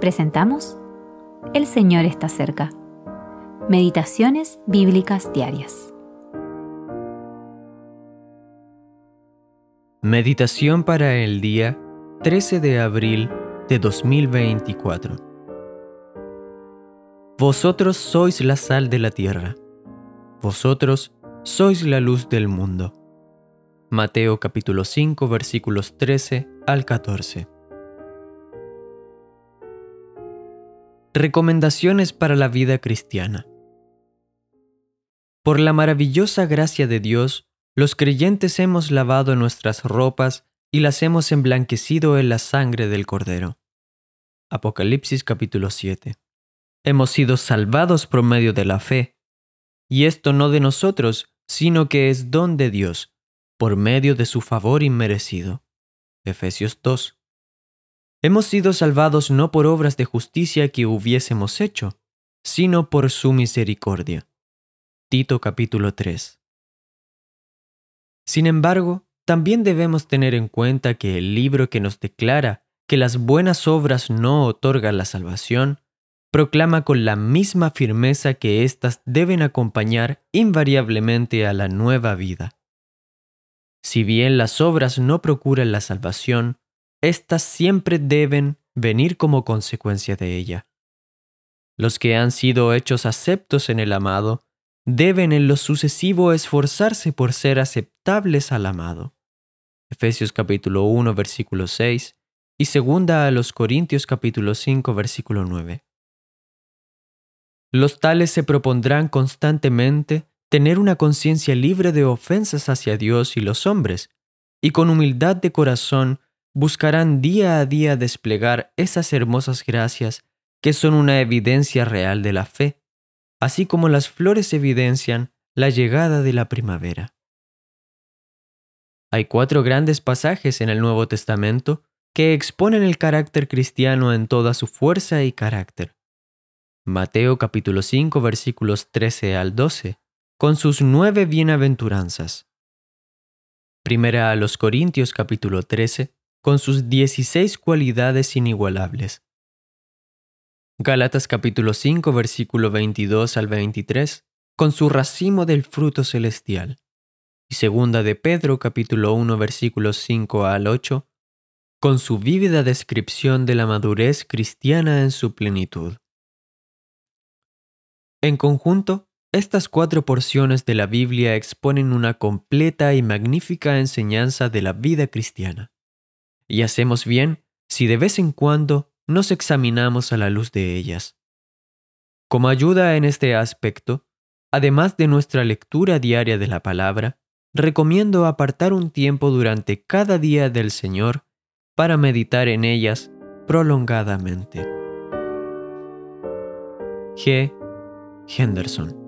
Presentamos El Señor está cerca. Meditaciones bíblicas diarias. Meditación para el día 13 de abril de 2024. Vosotros sois la sal de la tierra. Vosotros sois la luz del mundo. Mateo capítulo 5 versículos 13 al 14. Recomendaciones para la vida cristiana. Por la maravillosa gracia de Dios, los creyentes hemos lavado nuestras ropas y las hemos emblanquecido en la sangre del Cordero. Apocalipsis capítulo 7. Hemos sido salvados por medio de la fe, y esto no de nosotros, sino que es don de Dios, por medio de su favor inmerecido. Efesios 2. Hemos sido salvados no por obras de justicia que hubiésemos hecho, sino por su misericordia. Tito capítulo 3. Sin embargo, también debemos tener en cuenta que el libro que nos declara que las buenas obras no otorgan la salvación, proclama con la misma firmeza que éstas deben acompañar invariablemente a la nueva vida. Si bien las obras no procuran la salvación, éstas siempre deben venir como consecuencia de ella. Los que han sido hechos aceptos en el amado deben en lo sucesivo esforzarse por ser aceptables al amado. Efesios capítulo 1 versículo 6 y 2 a los Corintios capítulo 5 versículo 9. Los tales se propondrán constantemente tener una conciencia libre de ofensas hacia Dios y los hombres, y con humildad de corazón buscarán día a día desplegar esas hermosas gracias que son una evidencia real de la fe, así como las flores evidencian la llegada de la primavera. Hay 4 grandes pasajes en el Nuevo Testamento que exponen el carácter cristiano en toda su fuerza y carácter. Mateo capítulo 5 versículos 13 al 12, con sus 9 bienaventuranzas. Primera a los Corintios capítulo 13, con sus 16 cualidades inigualables. Gálatas capítulo 5 versículo 22 al 23, con su racimo del fruto celestial. Y segunda de Pedro capítulo 1 versículos 5 al 8, con su vívida descripción de la madurez cristiana en su plenitud. En conjunto, estas 4 porciones de la Biblia exponen una completa y magnífica enseñanza de la vida cristiana. Y hacemos bien si de vez en cuando nos examinamos a la luz de ellas. Como ayuda en este aspecto, además de nuestra lectura diaria de la palabra, recomiendo apartar un tiempo durante cada día del Señor para meditar en ellas prolongadamente. G. Henderson.